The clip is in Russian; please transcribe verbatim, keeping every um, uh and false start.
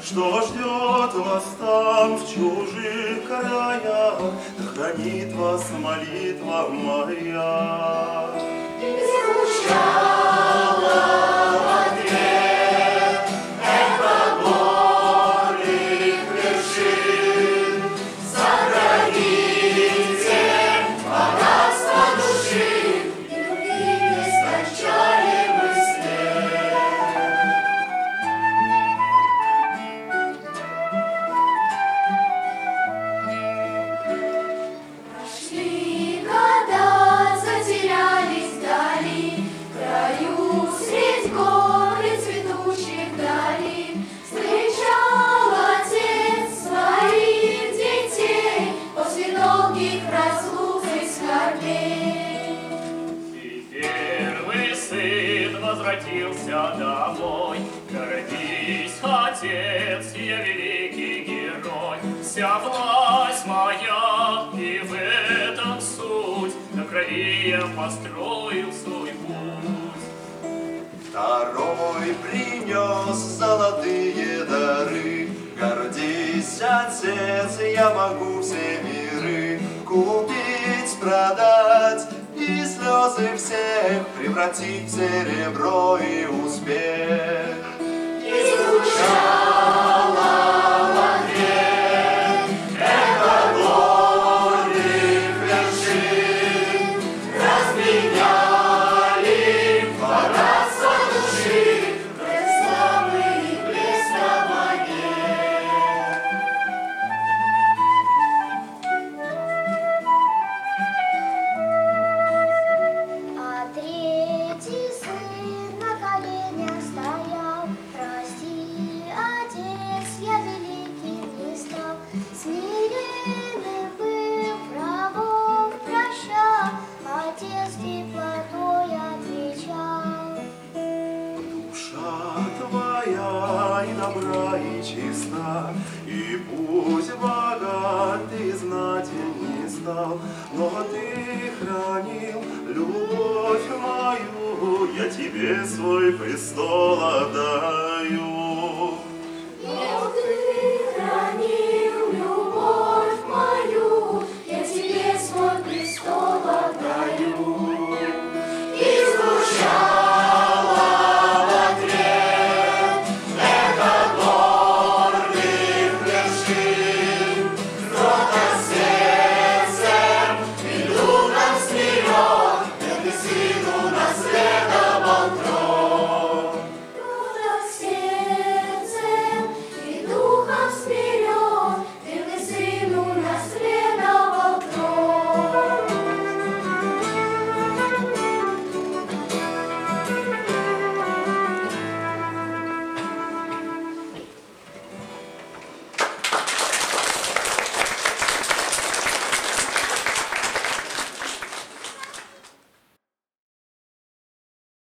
что ждет вас там в чужих краях, хранит вас молитва моя. И звучала в ответ эхо горных вершин. Сохраните богатство души и любви нескончаемый Прошли года, затерялись вдали, в краю средь гор и цветущих долин. Встречал отец своих детей после долгих разлук и скорбей. И первый сын возвратился домой. Гордись, отец, я великий герой. Вся власть моя, и в этом суть, на крови я построил свой путь. Второй принес золотые дары. Гордись, отец, я могу все миры купить, продать и слезы всех превратить в серебро и успех. И звучала в ответ эхо горных вершин. Разменяли богатство души, блеск славы и блеск монет. А третий сын на коленях стоял. Прости, отец, я великим не стал. Смиренным был, врагов прощал. Отец теплотой отвечал. Душа твоя и добра, и чиста, и пусть богат ты знатен не стал, но ты хранил любовь мою, я тебе свой престол отдаю.